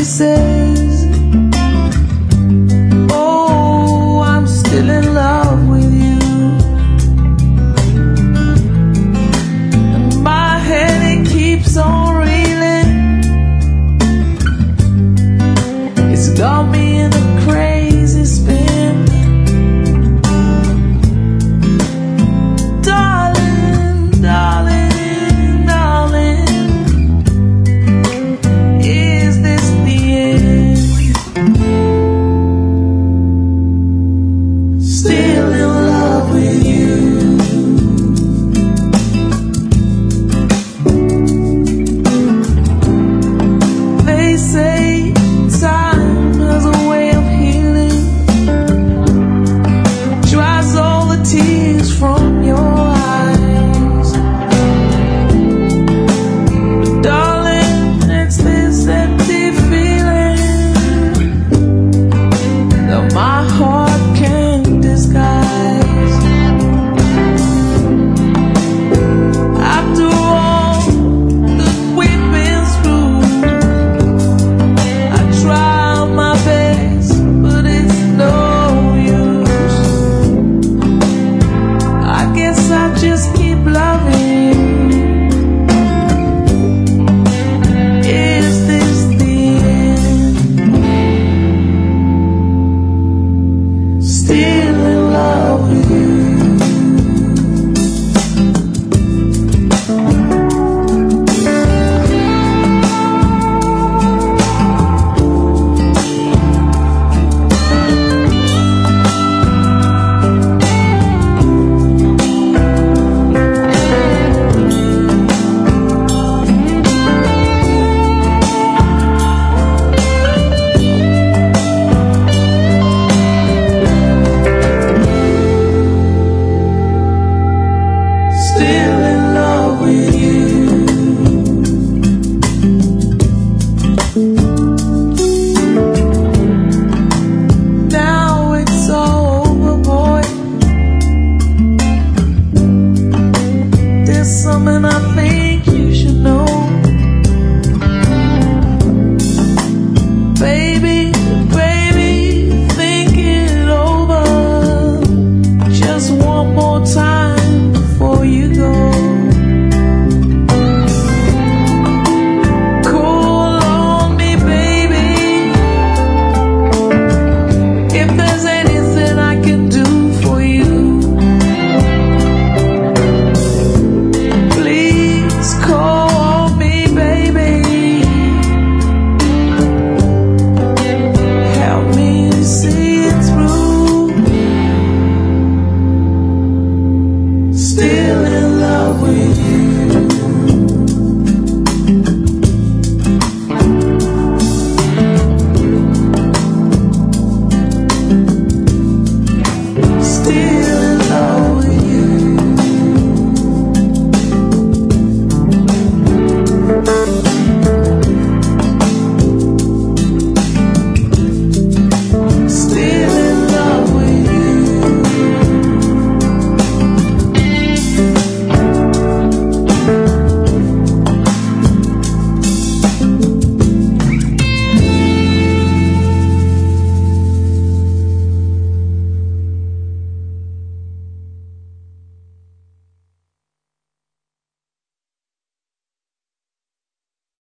says, oh, I'm still in love with you. And my head, it keeps on reeling. It's got me in a crazy spin. Darling, darling, darling, is this the end? Still in love with you. They say time has a way of healing, dries all the tears from your eyes. But darling, it's this empty feeling that my heart can't disguise. After all that we've been through, I try my best, but it's no use. I guess I just keep loving you. Is this the end? Still in love with you. Still in love with you. Now it's all over, boy. There's something I think you should know. Baby,